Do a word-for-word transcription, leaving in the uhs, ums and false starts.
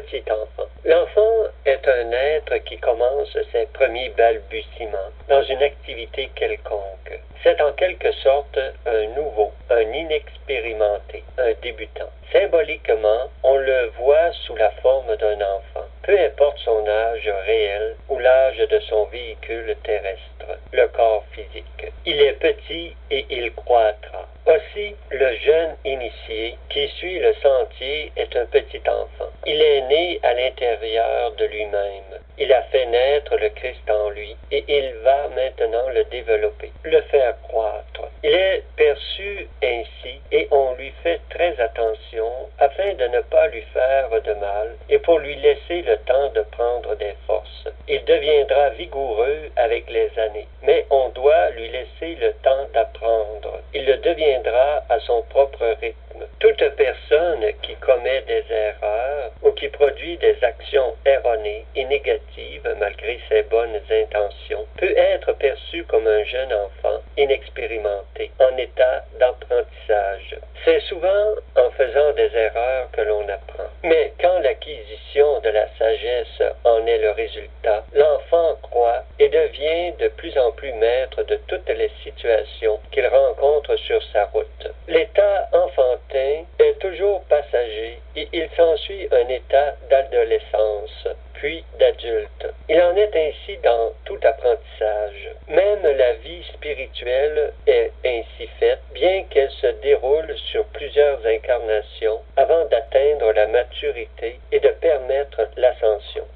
petit enfant. L'enfant est un être qui commence ses premiers balbutiements dans une activité quelconque. C'est en quelque sorte un nouveau, un inexpérimenté, un débutant. Symboliquement, on le voit sous la forme d'un enfant, peu importe son âge réel ou l'âge de son véhicule terrestre, le corps physique. Il est petit et il croîtra. Aussi, le jeune initié qui suit le sentier est un petit enfant. Il est né à l'intérieur de lui-même. Il a fait naître le Christ en lui et il va maintenant le développer, le faire croître. Il est perçu ainsi et on lui fait très attention afin de ne pas lui faire de mal et pour lui laisser le temps de prendre des forces. Il deviendra vigoureux avec les années, mais on doit lui laisser le temps d'apprendre. Il le deviendra à son propre rythme. Toute personne qui commet des erreurs ou qui produit des actions erronées et négatives malgré ses bonnes intentions peut être perçue comme un jeune enfant inexpérimenté, en état d'apprentissage. C'est souvent en faisant des erreurs que l'on apprend. Mais quand l'acquisition de la sagesse en est le résultat, l'enfant croît et devient de plus en plus maître de toutes les situations qu'il rencontre sur sa route. L'état enfantin est toujours passager et il s'ensuit un état d'adolescence, puis d'adulte. Il en est ainsi dans tout apprentissage. Même la vie spirituelle est ainsi faite, bien qu'elle se déroule sur plusieurs incarnations avant d'atteindre la maturité et de permettre l'ascension.